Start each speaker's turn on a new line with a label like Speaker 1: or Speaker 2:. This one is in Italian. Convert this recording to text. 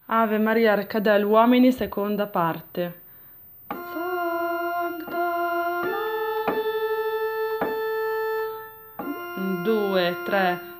Speaker 1: Ave Maria, Arcade agli uomini, seconda parte. Sancta Maria. 2, 3.